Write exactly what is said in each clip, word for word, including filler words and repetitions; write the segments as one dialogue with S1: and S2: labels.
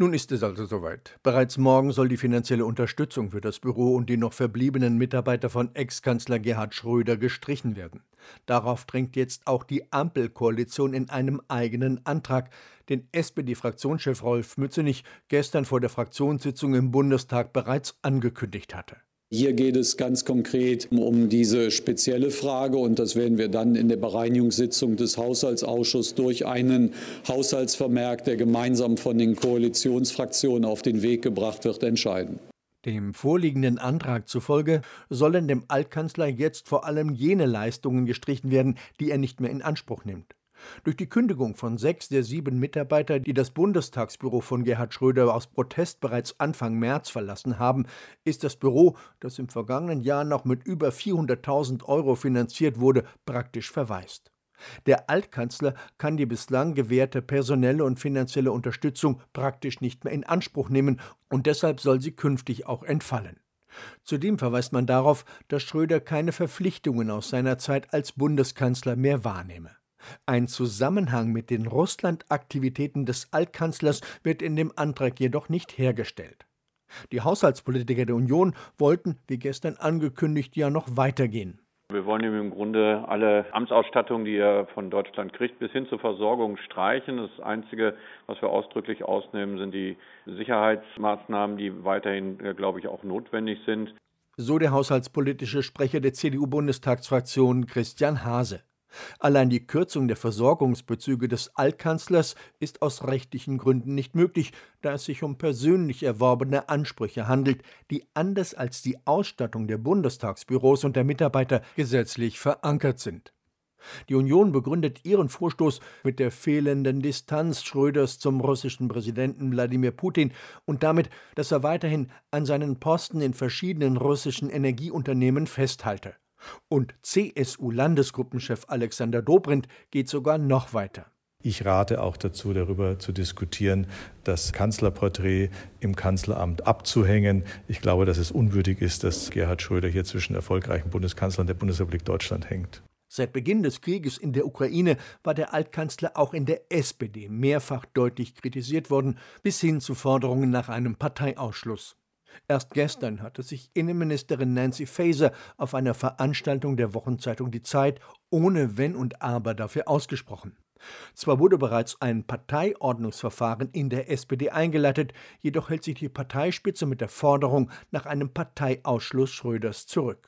S1: Nun ist es also soweit. Bereits morgen soll die finanzielle Unterstützung für das Büro und die noch verbliebenen Mitarbeiter von Ex-Kanzler Gerhard Schröder gestrichen werden. Darauf drängt jetzt auch die Ampelkoalition in einem eigenen Antrag, den S P D-Fraktionschef Rolf Mützenich gestern vor der Fraktionssitzung im Bundestag bereits angekündigt hatte.
S2: Hier geht es ganz konkret um diese spezielle Frage, und das werden wir dann in der Bereinigungssitzung des Haushaltsausschusses durch einen Haushaltsvermerk, der gemeinsam von den Koalitionsfraktionen auf den Weg gebracht wird, entscheiden.
S1: Dem vorliegenden Antrag zufolge sollen dem Altkanzler jetzt vor allem jene Leistungen gestrichen werden, die er nicht mehr in Anspruch nimmt. Durch die Kündigung von sechs der sieben Mitarbeiter, die das Bundestagsbüro von Gerhard Schröder aus Protest bereits Anfang März verlassen haben, ist das Büro, das im vergangenen Jahr noch mit über vierhunderttausend Euro finanziert wurde, praktisch verwaist. Der Altkanzler kann die bislang gewährte personelle und finanzielle Unterstützung praktisch nicht mehr in Anspruch nehmen, und deshalb soll sie künftig auch entfallen. Zudem verweist man darauf, dass Schröder keine Verpflichtungen aus seiner Zeit als Bundeskanzler mehr wahrnehme. Ein Zusammenhang mit den Russland-Aktivitäten des Altkanzlers wird in dem Antrag jedoch nicht hergestellt. Die Haushaltspolitiker der Union wollten, wie gestern angekündigt, ja noch weitergehen.
S3: Wir wollen ihm im Grunde alle Amtsausstattung, die er von Deutschland kriegt, bis hin zur Versorgung streichen. Das Einzige, was wir ausdrücklich ausnehmen, sind die Sicherheitsmaßnahmen, die weiterhin, glaube ich, auch notwendig sind.
S1: So der haushaltspolitische Sprecher der C D U-Bundestagsfraktion Christian Hase. Allein die Kürzung der Versorgungsbezüge des Altkanzlers ist aus rechtlichen Gründen nicht möglich, da es sich um persönlich erworbene Ansprüche handelt, die anders als die Ausstattung der Bundestagsbüros und der Mitarbeiter gesetzlich verankert sind. Die Union begründet ihren Vorstoß mit der fehlenden Distanz Schröders zum russischen Präsidenten Wladimir Putin und damit, dass er weiterhin an seinen Posten in verschiedenen russischen Energieunternehmen festhalte. Und C S U-Landesgruppenchef Alexander Dobrindt geht sogar noch weiter.
S4: Ich rate auch dazu, darüber zu diskutieren, das Kanzlerporträt im Kanzleramt abzuhängen. Ich glaube, dass es unwürdig ist, dass Gerhard Schröder hier zwischen erfolgreichen Bundeskanzlern der Bundesrepublik Deutschland hängt.
S1: Seit Beginn des Krieges in der Ukraine war der Altkanzler auch in der S P D mehrfach deutlich kritisiert worden, bis hin zu Forderungen nach einem Parteiausschluss. Erst gestern hatte sich Innenministerin Nancy Faeser auf einer Veranstaltung der Wochenzeitung Die Zeit ohne Wenn und Aber dafür ausgesprochen. Zwar wurde bereits ein Parteiordnungsverfahren in der S P D eingeleitet, jedoch hält sich die Parteispitze mit der Forderung nach einem Parteiausschluss Schröders zurück.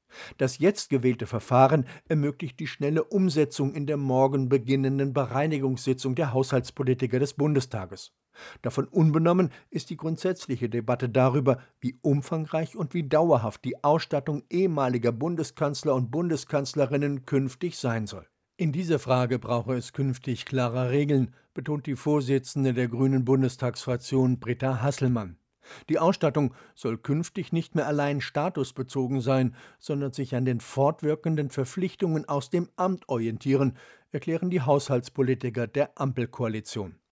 S1: Das jetzt gewählte Verfahren ermöglicht die schnelle Umsetzung in der morgen beginnenden Bereinigungssitzung der Haushaltspolitiker des Bundestages. Davon unbenommen ist die grundsätzliche Debatte darüber, wie umfangreich und wie dauerhaft die Ausstattung ehemaliger Bundeskanzler und Bundeskanzlerinnen künftig sein soll. In dieser Frage brauche es künftig klare Regeln, betont die Vorsitzende der Grünen Bundestagsfraktion Britta Hasselmann. Die Ausstattung soll künftig nicht mehr allein statusbezogen sein, sondern sich an den fortwirkenden Verpflichtungen aus dem Amt orientieren, erklären die Haushaltspolitiker der Ampelkoalition.